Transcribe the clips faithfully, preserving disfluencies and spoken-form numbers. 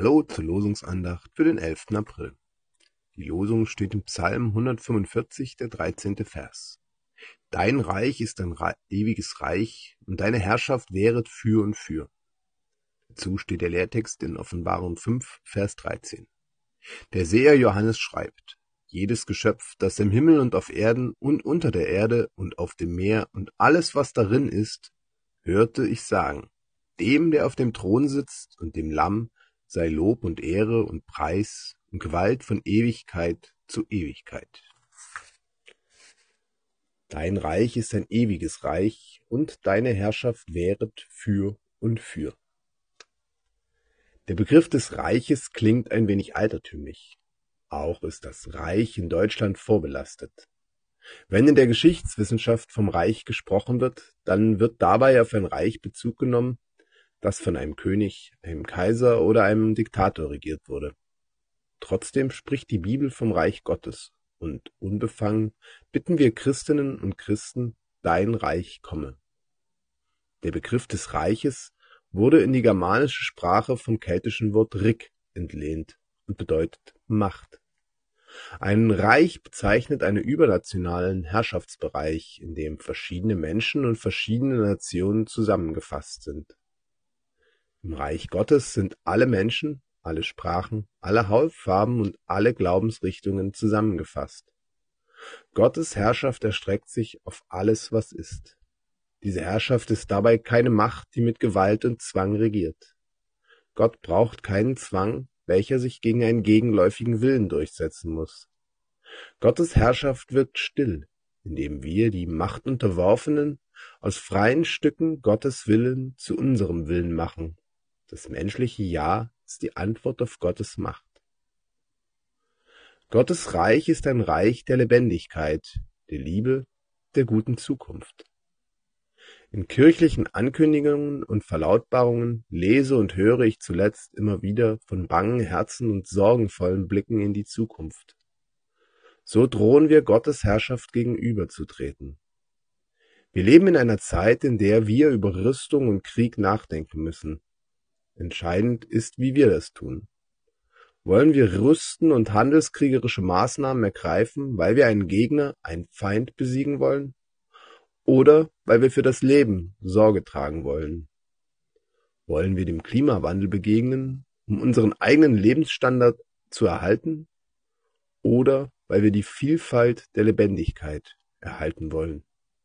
Hallo zur Losungsandacht für den elften April. Die Losung steht im Psalm hundertfünfundvierzig, der dreizehnte Vers. Dein Reich ist ein Re- ewiges Reich und deine Herrschaft währet für und für. Dazu steht der Lehrtext in Offenbarung fünf, Vers dreizehn. Der Seher Johannes schreibt: Jedes Geschöpf, das im Himmel und auf Erden und unter der Erde und auf dem Meer und alles, was darin ist, hörte ich sagen: Dem, der auf dem Thron sitzt und dem Lamm, sei Lob und Ehre und Preis und Gewalt von Ewigkeit zu Ewigkeit. Dein Reich ist ein ewiges Reich und deine Herrschaft währet für und für. Der Begriff des Reiches klingt ein wenig altertümlich. Auch ist das Reich in Deutschland vorbelastet. Wenn in der Geschichtswissenschaft vom Reich gesprochen wird, dann wird dabei auf ein Reich Bezug genommen, das von einem König, einem Kaiser oder einem Diktator regiert wurde. Trotzdem spricht die Bibel vom Reich Gottes, und unbefangen bitten wir Christinnen und Christen: Dein Reich komme. Der Begriff des Reiches wurde in die germanische Sprache vom keltischen Wort Rik entlehnt und bedeutet Macht. Ein Reich bezeichnet einen übernationalen Herrschaftsbereich, in dem verschiedene Menschen und verschiedene Nationen zusammengefasst sind. Im Reich Gottes sind alle Menschen, alle Sprachen, alle Hautfarben und alle Glaubensrichtungen zusammengefasst. Gottes Herrschaft erstreckt sich auf alles, was ist. Diese Herrschaft ist dabei keine Macht, die mit Gewalt und Zwang regiert. Gott braucht keinen Zwang, welcher sich gegen einen gegenläufigen Willen durchsetzen muss. Gottes Herrschaft wirkt still, indem wir, die Machtunterworfenen, aus freien Stücken Gottes Willen zu unserem Willen machen. Das menschliche Ja ist die Antwort auf Gottes Macht. Gottes Reich ist ein Reich der Lebendigkeit, der Liebe, der guten Zukunft. In kirchlichen Ankündigungen und Verlautbarungen lese und höre ich zuletzt immer wieder von bangen Herzen und sorgenvollen Blicken in die Zukunft. So drohen wir Gottes Herrschaft gegenüberzutreten. Wir leben in einer Zeit, in der wir über Rüstung und Krieg nachdenken müssen. Entscheidend ist, wie wir das tun. Wollen wir rüsten und handelskriegerische Maßnahmen ergreifen, weil wir einen Gegner, einen Feind besiegen wollen? Oder weil wir für das Leben Sorge tragen wollen? Wollen wir dem Klimawandel begegnen, um unseren eigenen Lebensstandard zu erhalten? Oder weil wir die Vielfalt der Lebendigkeit erhalten wollen?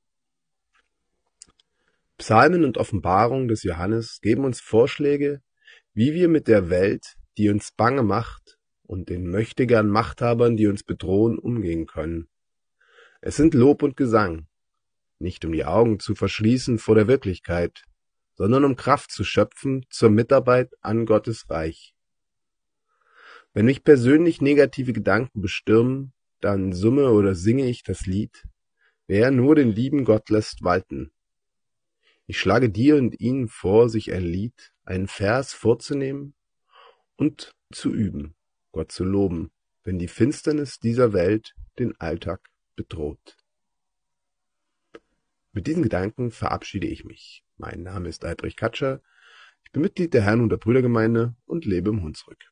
Psalmen und Offenbarung des Johannes geben uns Vorschläge, wie wir mit der Welt, die uns bange macht, und den möchtegern Machthabern, die uns bedrohen, umgehen können. Es sind Lob und Gesang, nicht um die Augen zu verschließen vor der Wirklichkeit, sondern um Kraft zu schöpfen zur Mitarbeit an Gottes Reich. Wenn mich persönlich negative Gedanken bestürmen, dann summe oder singe ich das Lied: Wer nur den lieben Gott lässt walten. Ich schlage dir und ihnen vor, sich ein Lied, einen Vers vorzunehmen und zu üben, Gott zu loben, wenn die Finsternis dieser Welt den Alltag bedroht. Mit diesen Gedanken verabschiede ich mich. Mein Name ist Albrecht Katscher, ich bin Mitglied der Herrn- und der Brüdergemeinde und lebe im Hunsrück.